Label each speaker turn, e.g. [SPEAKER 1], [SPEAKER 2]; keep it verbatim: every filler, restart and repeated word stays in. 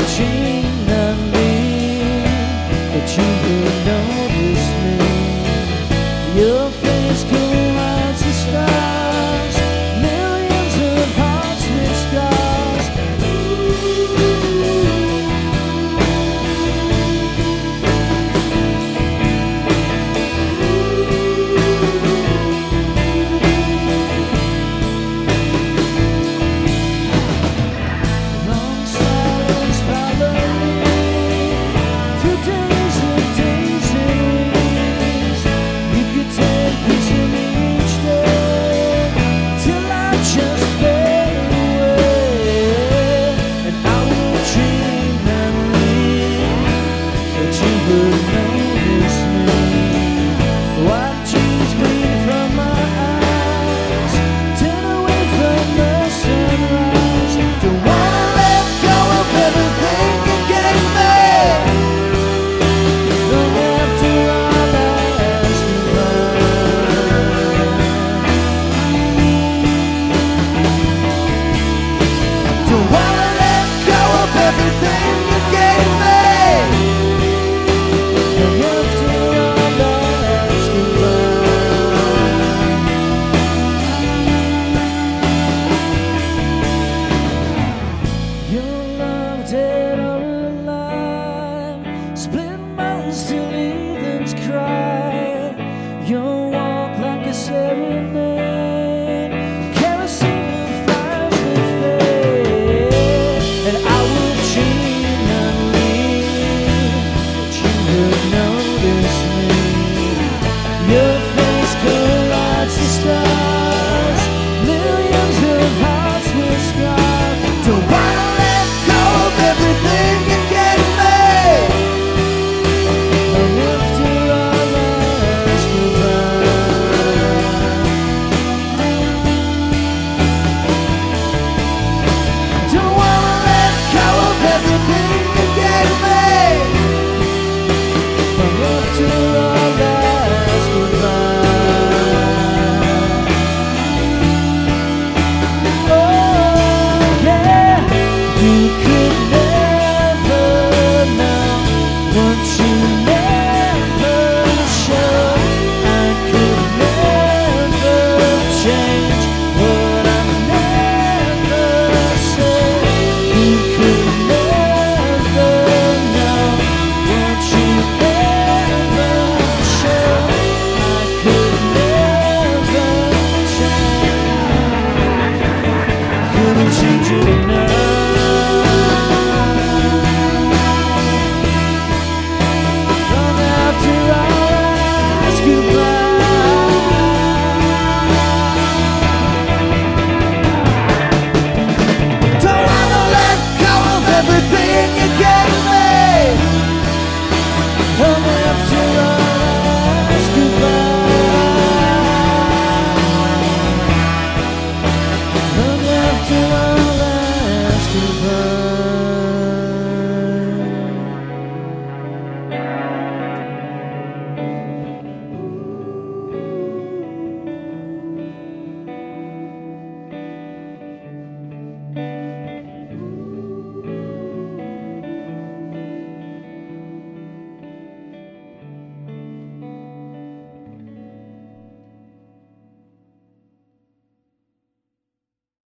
[SPEAKER 1] watching and leave, but you will notice me. Your face collides the stars, millions of hearts with scars. Long silence followed me through days and days and weeks. You could take piece of me each day till I just fade away. And I will dream and leave, but you will notice me. White tears gleam from my eyes, turn away from the sunrise. Don't wanna let go of everything you gave me. Long after our last goodbye. Don't wanna let go of everything you gave me. Long after our last goodbye. Your love day